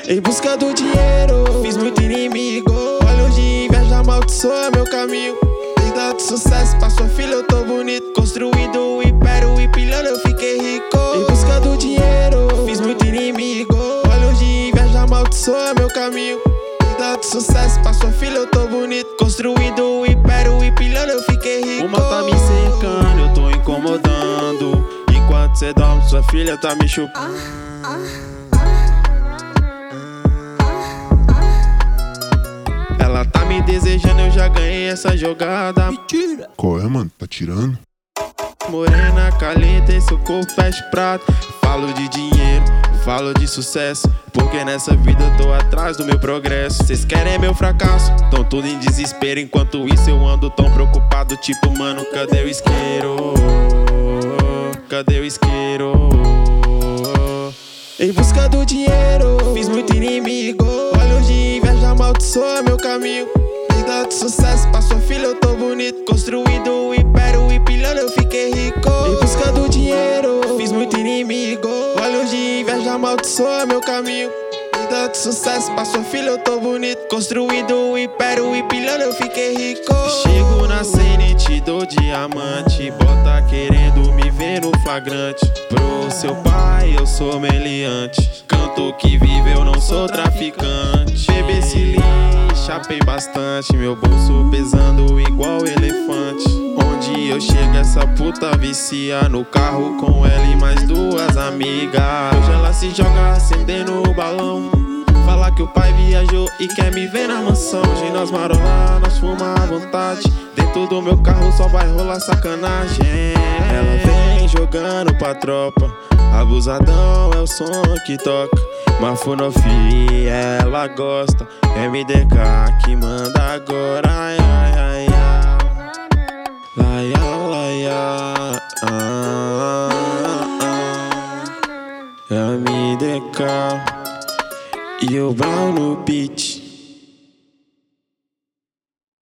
Em busca do dinheiro, fiz muito inimigo. Olhos de inveja amaldiçoa meu caminho. Tem dado sucesso pra sua filha, eu tô bonito. Construindo um império e pilhando eu fiquei rico. Em busca do dinheiro, fiz muito inimigo. Olhos de inveja amaldiçoa meu caminho. Tem dado sucesso pra sua filha, eu tô bonito. Construindo um império e pilhando eu fiquei rico. O mal tá me cercando, eu tô incomodando. Enquanto cê dorme, sua filha tá me chupando. Ela tá me desejando, eu já ganhei essa jogada. Mentira. Qual é, mano? Tá tirando? Morena, calenta em seu corpo, fecha o prato. Falo de dinheiro, falo de sucesso, porque nessa vida eu tô atrás do meu progresso. Cês querem meu fracasso, tão tudo em desespero. Enquanto isso eu ando tão preocupado, tipo, mano, cadê o isqueiro? Cadê o isqueiro? Em busca do dinheiro, fiz muito inimigo. Olhos de inveja amaldiçoa meu caminho. Tem dado sucesso pra sua filha, eu tô bonito. Construindo um império e pilhando eu fiquei rico. Em busca do dinheiro, fiz muito inimigo. Olhos de inveja amaldiçoa meu caminho. Tem dado sucesso pra sua filha, eu tô bonito. Construindo um império e pilhando eu fiquei rico. Chego na cena e te dou diamante. Bota querendo me ver no flagrante. Pro seu pai eu sou meliante. Canto que vive, eu não sou traficante. Bebê se lixa, chapei bastante. Meu bolso pesando igual elefante. Onde eu chego essa puta vicia. No carro com ela e mais duas amigas. Hoje ela se joga acendendo o balão. Fala que o pai viajou e quer me ver na mansão. Hoje nós marolar, nós fuma à vontade. Dentro do meu carro só vai rolar sacanagem. Ela vem jogando pra tropa. Abusadão é o som que toca. Mafunofi, ela gosta. MDK que manda agora. Ai, ai, ai, ai. Laia, laia. MDK e o Brown no beat.